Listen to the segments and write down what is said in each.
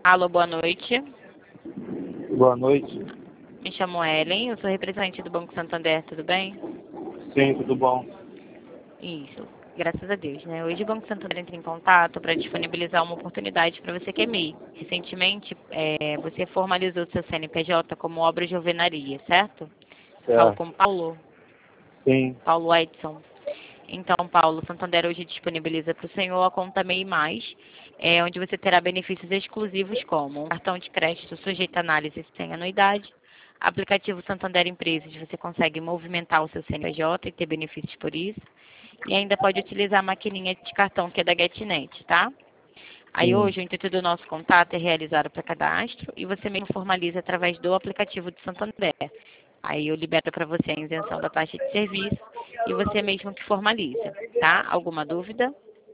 Alô, boa noite. Boa noite. Me chamo Ellen, eu sou representante do Banco Santander, tudo bem? Sim, tudo bom? Isso, graças a Deus, né? Hoje o Banco Santander entra em contato para disponibilizar uma oportunidade para você que é MEI. Recentemente, você formalizou seu CNPJ como obra de alvenaria, certo? Falo Certo. com Paulo, Sim, Paulo Edson. Então, Paulo, Santander hoje disponibiliza para o senhor a conta MEI+, onde você terá benefícios exclusivos como um cartão de crédito sujeito a análise sem anuidade, aplicativo Santander Empresas, você consegue movimentar o seu CNPJ e ter benefícios por isso, e ainda pode utilizar a maquininha de cartão que é da GetNet, tá? Aí sim. hoje o intuito do nosso contato é realizar o pré-cadastro e você mesmo formaliza através do aplicativo do Santander. Aí eu libero para você a isenção da taxa de serviço e você mesmo que formaliza, tá? Alguma dúvida?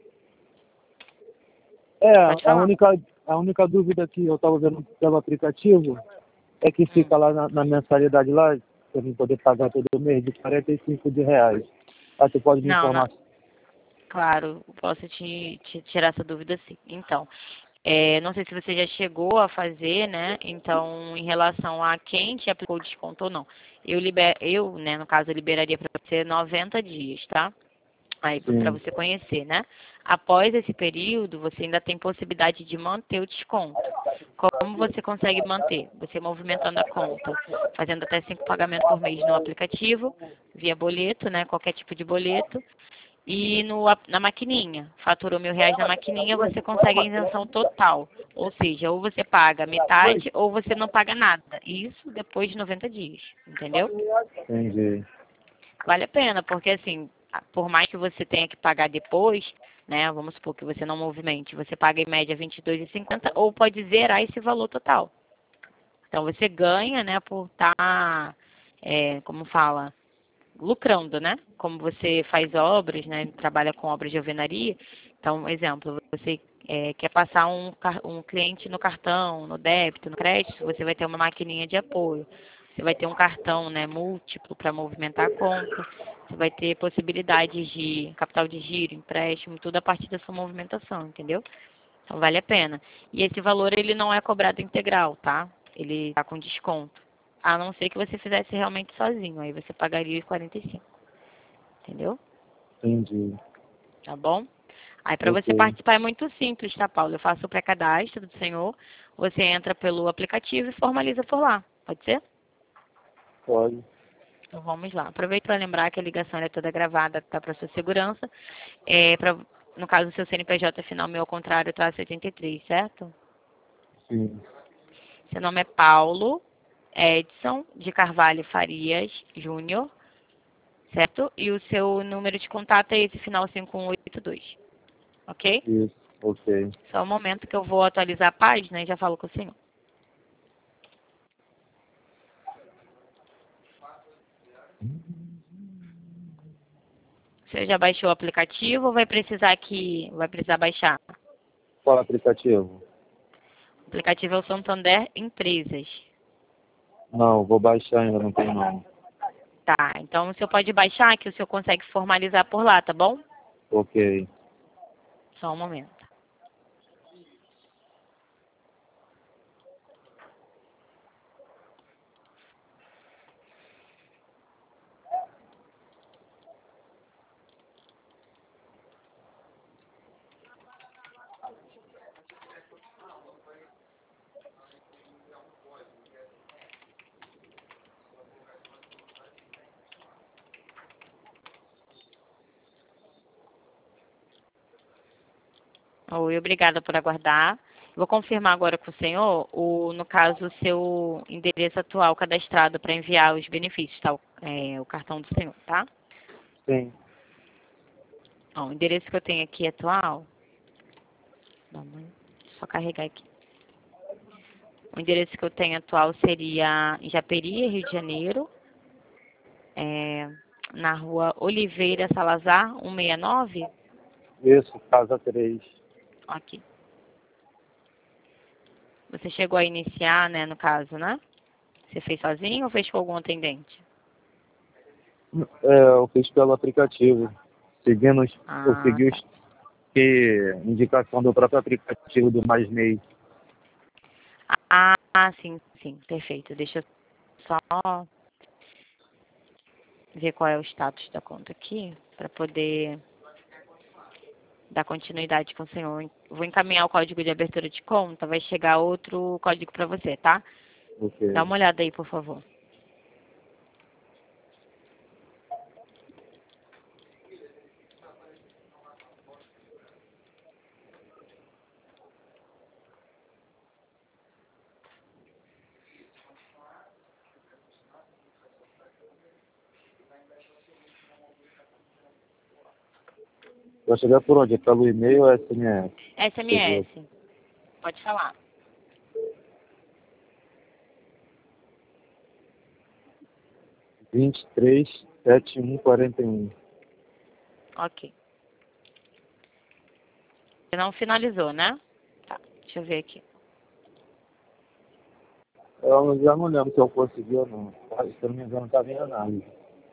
É, Pode falar. a única dúvida que eu estava vendo pelo aplicativo é que fica lá na mensalidade lá, para mim poder pagar todo mês, de R$ 45. Aí você pode me Não, não. informar? Claro, posso te tirar essa dúvida sim. Então, não sei se você já chegou a fazer, né? Então, em relação a quem te aplicou o desconto ou não. Né, no caso, eu liberaria para você 90 dias, tá? Aí, para Sim. você conhecer, né? Após esse período, você ainda tem possibilidade de manter o desconto. Como você consegue manter? Você movimentando a conta, fazendo até 5 pagamentos por mês no aplicativo, via boleto, né? Qualquer tipo de boleto. E na maquininha, faturou R$ 1.000 na maquininha, você consegue a isenção total. Ou seja, ou você paga metade ou você não paga nada. Isso depois de 90 dias, entendeu? Entendi. Vale a pena, porque assim, por mais que você tenha que pagar depois, né? Vamos supor que você não movimente, você paga em média R$ 22,50 ou pode zerar esse valor total. Então você ganha, né, por estar, como fala, lucrando, né? Como você faz obras, né? Trabalha com obras de alvenaria. Então, exemplo, você quer passar um cliente no cartão, no débito, no crédito, você vai ter uma maquininha de apoio. Você vai ter um cartão, né, múltiplo para movimentar a conta. Você vai ter possibilidades de capital de giro, empréstimo, tudo a partir da sua movimentação, entendeu? Então vale a pena. E esse valor ele não é cobrado integral, tá? Ele está com desconto. A não ser que você fizesse realmente sozinho, aí você pagaria os 45, entendeu? Entendi. Tá bom? Aí para você Ok. participar é muito simples, tá, Paulo? Eu faço o pré-cadastro do senhor, você entra pelo aplicativo e formaliza por lá. Pode ser? Pode. Então vamos lá. Aproveito para lembrar que a ligação é toda gravada, tá, para sua segurança. No caso, o seu CNPJ final, meu ao contrário, tá 73, certo? Sim. Seu nome é Paulo Edson de Carvalho Farias Júnior, certo? E o seu número de contato é esse final 5182, ok? Isso. Ok. Só um momento que eu vou atualizar a página e já falo com o senhor. Você já baixou o aplicativo ou vai precisar baixar? Qual aplicativo? O aplicativo é o Santander Empresas. Não, vou baixar ainda, não tem não. Tá, então o senhor pode baixar que o senhor consegue formalizar por lá, tá bom? Ok. Só um momento. Oi, obrigada por aguardar. Vou confirmar agora com o senhor, no caso, o seu endereço atual cadastrado para enviar os benefícios, tá? O cartão do senhor, tá? Sim. Ó, o endereço que eu tenho aqui atual, só carregar aqui. O endereço que eu tenho atual seria em Japeri, Rio de Janeiro, na rua Oliveira Salazar, 169. Isso, casa 3. Aqui. Você chegou a iniciar, né, no caso, né? Você fez sozinho ou fez com algum atendente? Eu fiz pelo aplicativo. Eu segui Tá. indicação do próprio aplicativo do Mais MEI. Sim, sim, perfeito. Deixa eu só ver qual é o status da conta aqui, para poder dar continuidade com o senhor. Vou encaminhar o código de abertura de conta, vai chegar outro código para você, tá? Ok. Dá uma olhada aí, por favor. Vai chegar por onde? Pelo e-mail ou SMS? SMS, pode falar. 237141. Ok. Você não finalizou, né? Tá, deixa eu ver aqui. Eu já não lembro se eu consegui ou não. Se eu não me engano, estava em análise.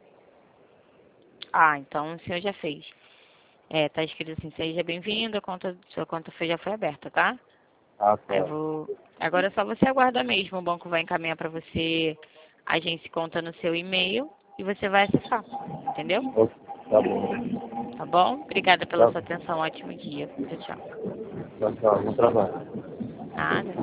Então o senhor já fez. Tá escrito assim, seja bem-vindo, sua conta já foi aberta, tá? Ah, tá. Agora é só você aguardar mesmo, o banco vai encaminhar para você a agência conta no seu e-mail e você vai acessar, entendeu? Ok, tá bom. Tá bom? Obrigada pela Tá sua bom. atenção, ótimo dia. Tchau, tchau. Tchau, tchau. Bom trabalho. Nada.